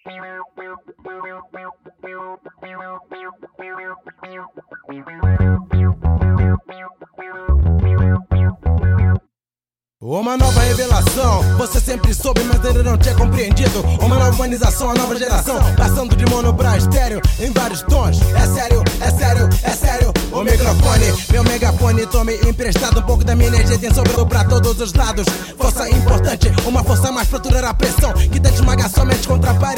Uma nova revelação, você sempre soube, mas ainda não tinha compreendido. Uma nova humanização, a nova geração, passando de mono pra estéreo em vários tons. É sério, é sério, é sério. O microfone, meu megafone, tome emprestado um pouco da minha energia, tem sobrado pra todos os lados. Força importante, uma força mais pra aturar a pressão que tenta esmagar somente contra a parede.